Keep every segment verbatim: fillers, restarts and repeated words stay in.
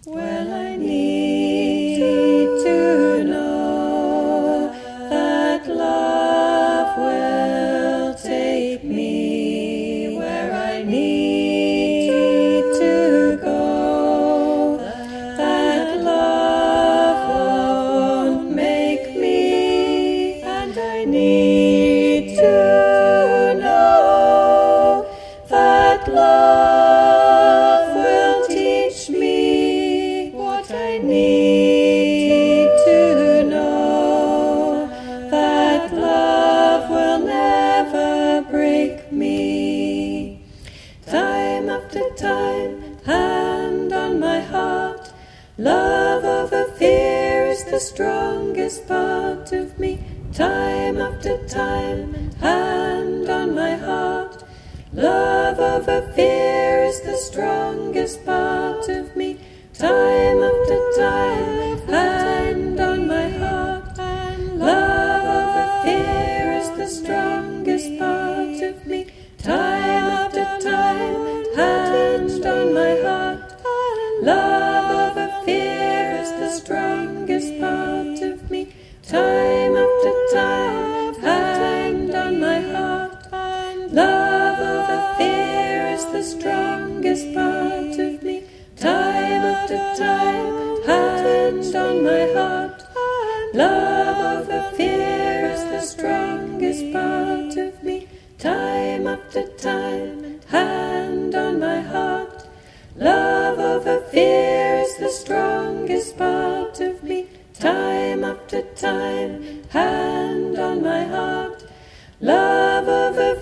Well, I need to know that love will take me where I need to go, that love won't make me, and I need to know that love will teach me what I need to know, that love will never break me. Time after time, hand on my heart, love over fear is the strongest part of me. Time after time, hand on my heart, love over fear is the strongest part of me. Time after time, hand on my heart, love over fear is the strongest part of me. Time after time, hand on my heart, love over fear is the strongest part of me. Time after time, hand on my heart, love over fear is the strongest part of me. Time after time, hand on my heart, love over fear is the strongest part of me. Time after time, hand on my heart, love over fear is the strongest part of me. Time after time, hand on my heart, love over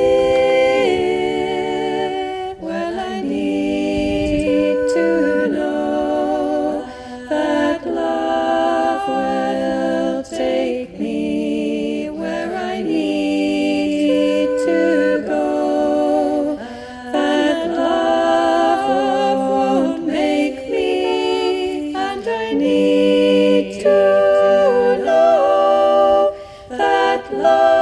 fear. Well, I need to know that love will take me where I need to go, that love won't make me, and I need to know that love